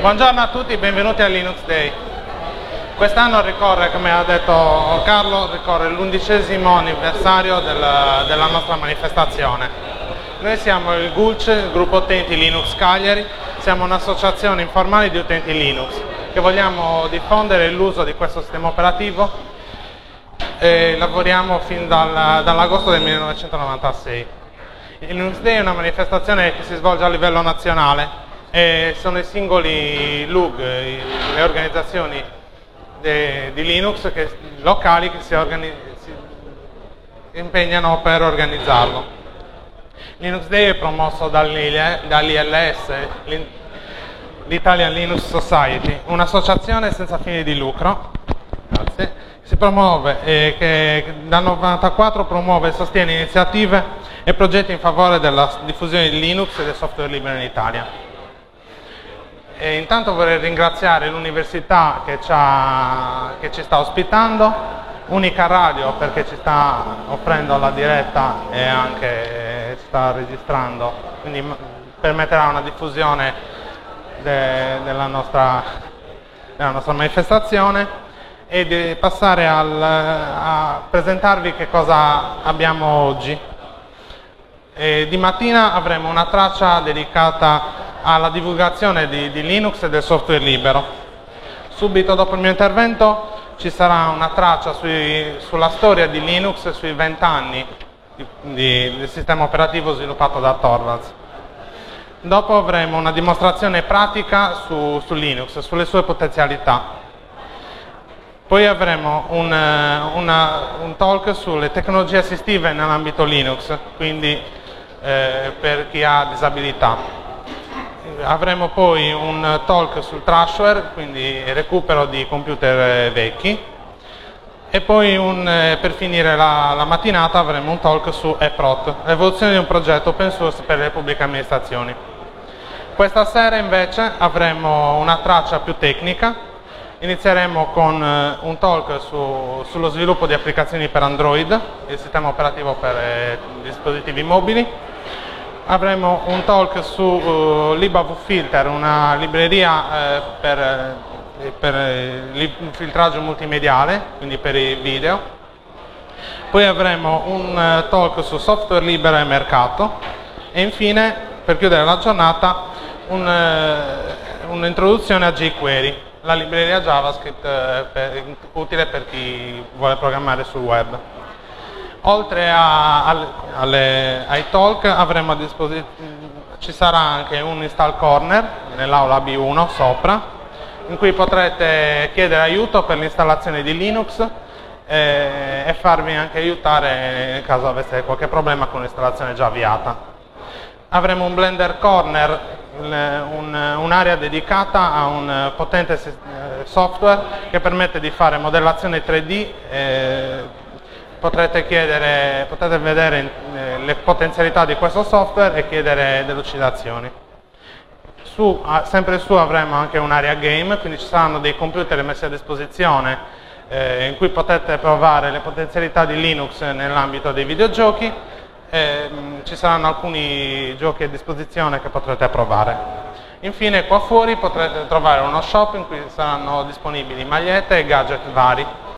Buongiorno a tutti, benvenuti a Linux Day. Quest'anno ricorre, come ha detto Carlo, ricorre l'11° anniversario della nostra manifestazione. Noi siamo il GULC, il Gruppo Utenti Linux Cagliari, siamo un'associazione informale di utenti Linux che vogliamo diffondere l'uso di questo sistema operativo e lavoriamo fin dall'agosto del 1996. Il Linux Day è una manifestazione che si svolge a livello nazionale e sono i singoli LUG, le organizzazioni di Linux locali che si impegnano per organizzarlo. Linux Day è promosso dall'ILS, l'Italian Linux Society, un'associazione senza fini di lucro, che si promuove che dal 1994 promuove e sostiene iniziative e progetti in favore della diffusione di Linux e del software libero in Italia. E intanto vorrei ringraziare l'università che ci sta ospitando, Unica Radio perché ci sta offrendo la diretta e anche sta registrando, quindi permetterà una diffusione della nostra manifestazione, e di passare a presentarvi che cosa abbiamo oggi. Di mattina avremo una traccia dedicata alla divulgazione di Linux e del software libero. Subito dopo il mio intervento ci sarà una traccia sulla storia di Linux e sui 20 anni del sistema operativo sviluppato da Torvalds. Dopo avremo una dimostrazione pratica su Linux, sulle sue potenzialità. Poi avremo un talk sulle tecnologie assistive nell'ambito Linux, quindi per chi ha disabilità. Avremo poi un talk sul trashware, quindi recupero di computer vecchi, e poi per finire la mattinata avremo un talk su eProt, l'evoluzione di un progetto open source per le pubbliche amministrazioni. Questa sera invece avremo una traccia più tecnica. Inizieremo con un talk sullo sviluppo di applicazioni per Android, il sistema operativo per dispositivi mobili. Avremo un talk su LibAVFilter, una libreria per il filtraggio multimediale, quindi per i video. Poi avremo un talk su software libero e mercato. E infine, per chiudere la giornata, un'introduzione a jQuery, la libreria JavaScript utile per chi vuole programmare sul web. Oltre ai talk avremo a disposizione, ci sarà anche un install corner nell'aula B1 sopra, in cui potrete chiedere aiuto per l'installazione di Linux e farvi anche aiutare nel caso aveste qualche problema con l'installazione già avviata. Avremo un Blender corner, un'area dedicata a un potente software che permette di fare modellazione 3D. Potrete vedere le potenzialità di questo software e chiedere delucidazioni. Sempre su avremo anche un'area game, quindi ci saranno dei computer messi a disposizione in cui potete provare le potenzialità di Linux nell'ambito dei videogiochi. Ci saranno alcuni giochi a disposizione che potrete provare. Infine qua fuori potrete trovare uno shop in cui saranno disponibili magliette e gadget vari.